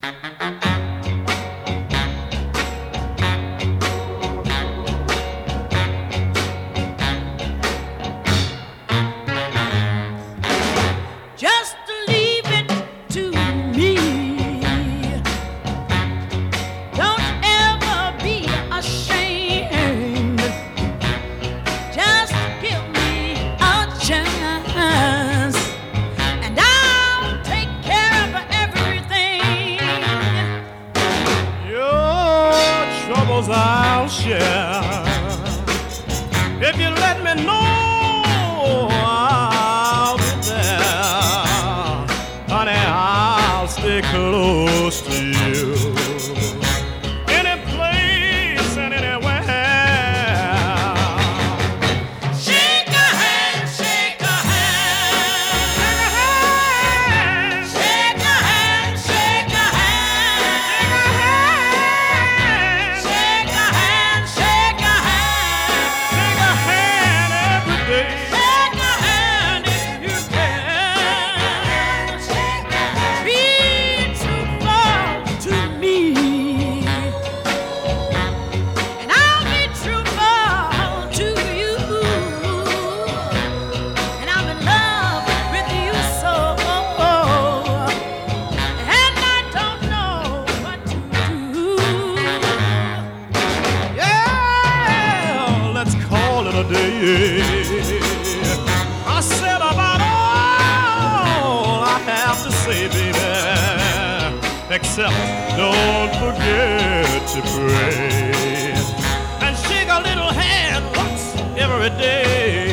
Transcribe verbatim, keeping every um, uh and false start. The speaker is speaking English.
Just leave it to me. Don't ever be ashamed. Just give me a chance, and I'll take care of everything. Your troubles I'll share if you let me know. I'll be there, honey. I'll stay close to you, any place and anywhere. Shake a hand, shake a hand, shake a hand, shake a hand, shake a hand, shake a hand, Take a hand every day. shake a hand if you can. Be truthful to me, and I'll be truthful to you. And I'm in love with you so, and I don't know what to do. Yeah, let's call it a day. I said about all I have to say, baby. Except don't forget to pray and shake a little hand once every day.